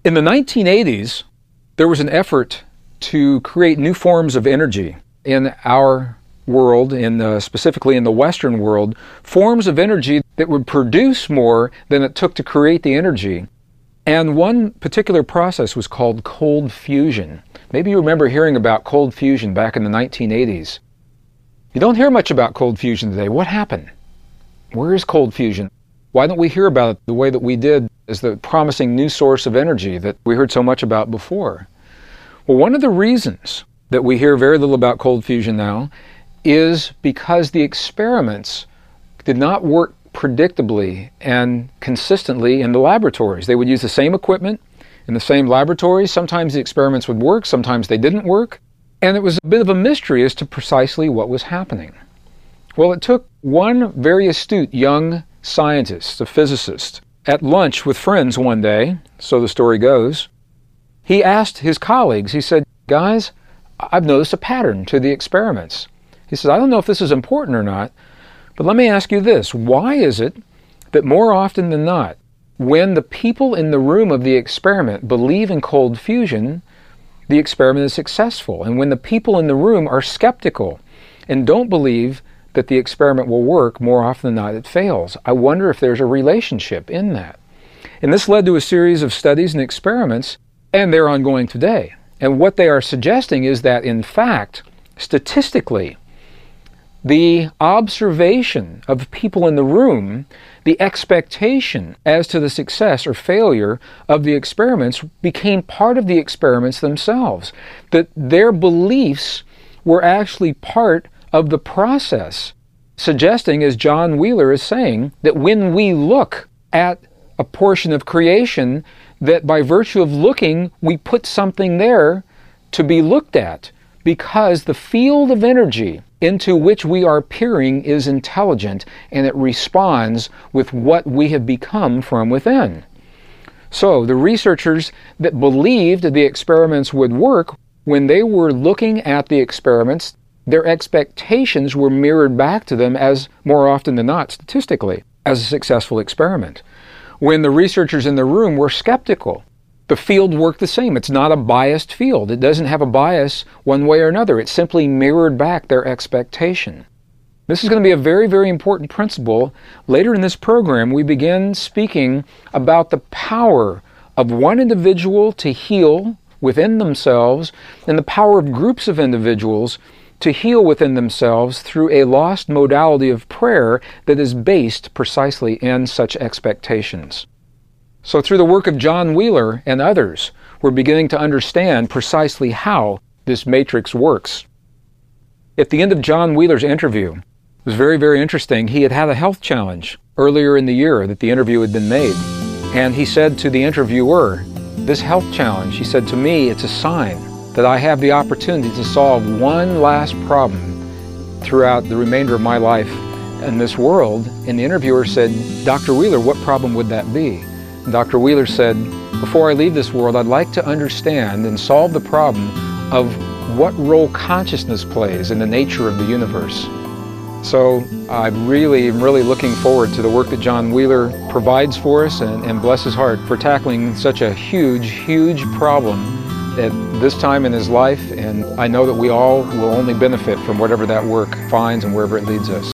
In the 1980s, there was an effort to create new forms of energy in our world, specifically in the Western world, forms of energy that would produce more than it took to create the energy. And one particular process was called cold fusion. Maybe you remember hearing about cold fusion back in the 1980s. You don't hear much about cold fusion today. What happened? Where is cold fusion? Why don't we hear about it the way that we did as the promising new source of energy that we heard so much about before? Well, one of the reasons that we hear very little about cold fusion now is because the experiments did not work predictably and consistently in the laboratories. They would use the same equipment in the same laboratories. Sometimes the experiments would work, sometimes they didn't work. And it was a bit of a mystery as to precisely what was happening. Well, it took one very astute young scientist, a physicist, at lunch with friends one day, so the story goes. He asked his colleagues, he said, "Guys, I've noticed a pattern to the experiments." He says, "I don't know if this is important or not, but let me ask you this. Why is it that more often than not, when the people in the room of the experiment believe in cold fusion, the experiment is successful? And when the people in the room are skeptical and don't believe that the experiment will work, more often than not it fails? I wonder if there's a relationship in that." And this led to a series of studies and experiments, and they're ongoing today. And what they are suggesting is that, in fact, statistically, the observation of people in the room, the expectation as to the success or failure of the experiments became part of the experiments themselves. That their beliefs were actually part of the process, suggesting, as John Wheeler is saying, that when we look at a portion of creation, that by virtue of looking, we put something there to be looked at, because the field of energy into which we are peering is intelligent, and it responds with what we have become from within. So the researchers that believed the experiments would work, when they were looking at the experiments, their expectations were mirrored back to them as, more often than not, statistically, as a successful experiment. When the researchers in the room were skeptical, the field worked the same. It's not a biased field. It doesn't have a bias one way or another. It simply mirrored back their expectation. This is going to be a very, very important principle. Later in this program, we begin speaking about the power of one individual to heal within themselves and the power of groups of individuals to heal within themselves through a lost modality of prayer that is based precisely in such expectations. So through the work of John Wheeler and others, we're beginning to understand precisely how this matrix works. At the end of John Wheeler's interview, it was very, very interesting. He had had a health challenge earlier in the year that the interview had been made. And he said to the interviewer, "This health challenge," he said, "to me, it's a sign that I have the opportunity to solve one last problem throughout the remainder of my life in this world." And the interviewer said, "Dr. Wheeler, what problem would that be?" And Dr. Wheeler said, "Before I leave this world, I'd like to understand and solve the problem of what role consciousness plays in the nature of the universe." So I'm really looking forward to the work that John Wheeler provides for us, and bless his heart for tackling such a huge, huge problem at this time in his life, and I know that we all will only benefit from whatever that work finds and wherever it leads us.